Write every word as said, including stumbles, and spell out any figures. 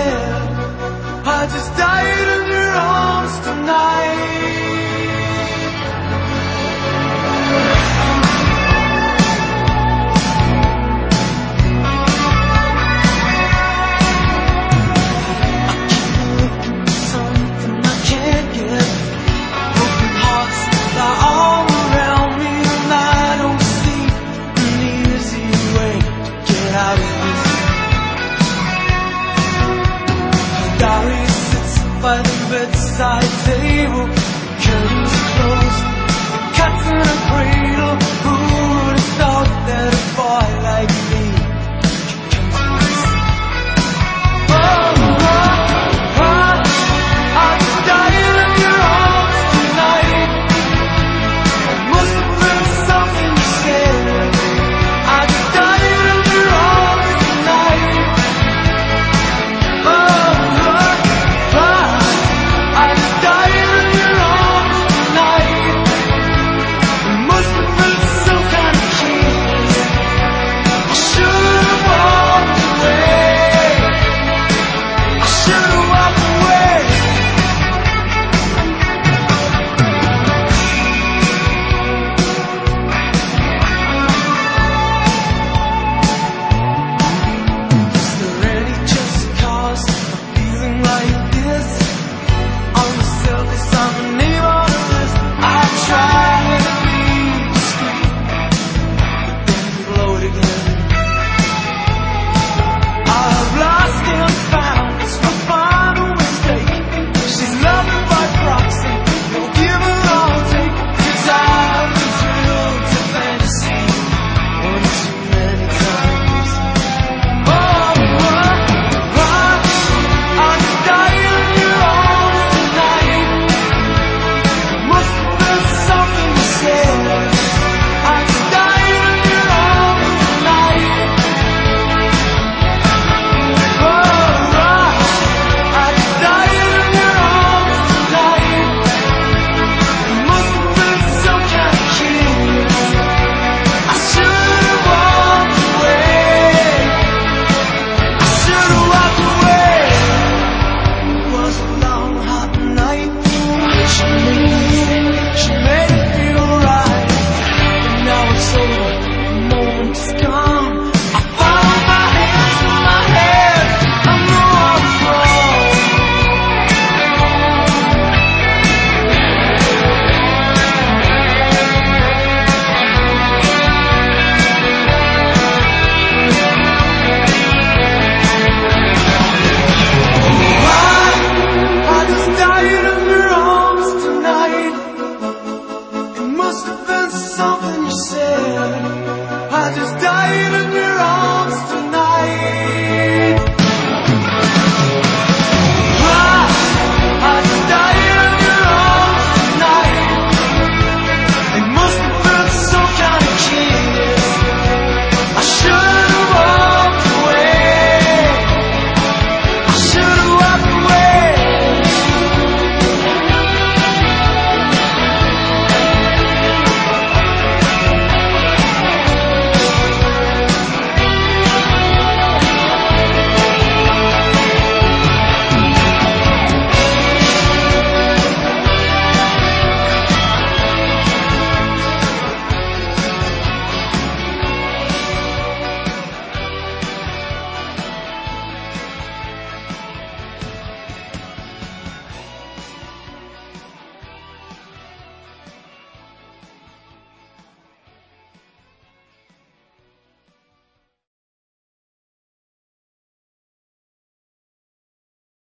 said, I just died in your arms tonight. By the bedside table, curtains closed, cats in a cradle. Who would have thought that a boy like me could come to this? Oh, oh, oh, I just died in your arms tonight. It must have been something you said. I just died in your arms tonight. Oh, oh, oh. I just died in your arms tonight. It must have been some kind of kiss. I should've walked away. I should've walked away. Is there any just cause for feeling like this? On the surface, I'm a name on the list. I try to be discreet, but then blow it again. I've lost and found, it's my final mistake. She's loving by proxy, no give or I'll take. 'Cause I've been thrilled to fantasy one too many times. Oh, oh, oh, I just died in your arms tonight. Must have been something you said. I just died in your arms tonight. Oh, oh, I just died in your arms tonight. Must have been some kind of kiss. I should've walked away. I should've walked away. It was a long, hot night. She made it, she made it feel right. But now it's over, the moment is gone. I follow my hands with my head. I know I was wrong. Why? I just died in your arms tonight. It must have been something you said. I just died